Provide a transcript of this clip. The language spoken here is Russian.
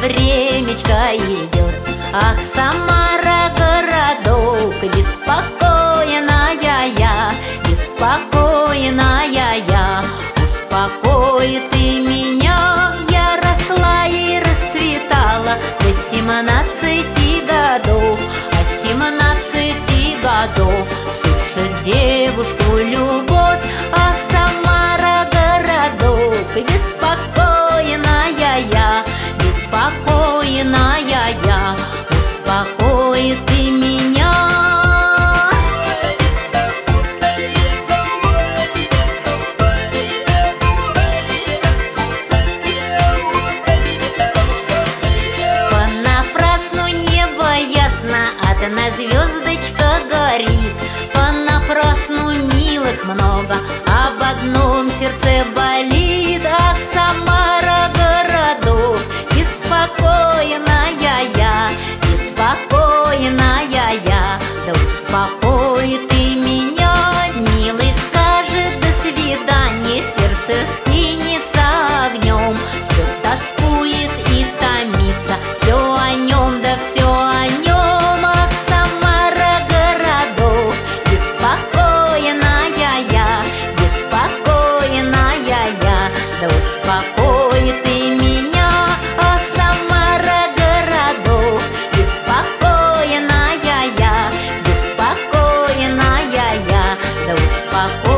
времечко идет. Ах, Самара, городок, беспокойная я, беспокойная я. Успокой ты меня, я росла и расцветала до 17 годов, а 17 годов сушит девушку любовь. Ах, Самара, городок, беспокойная я, беспокойная я. Успокой ты меня. Понапрасну небо ясно, одна звездочка горит. Понапрасну милых много, об одном сердце болит. Ах, Самара, городок, беспокойная я, беспокойная я. Да успокой ты меня, милый скажет до свидания, сердце вскинется огнем, все тоскует и томится, все о нем, да все о нем. Ах, Самара, городок, беспокойная я, беспокойная я. Да успокой ты меня. Ах, Самара, городок, беспокойная я, беспокойная я. Да успокой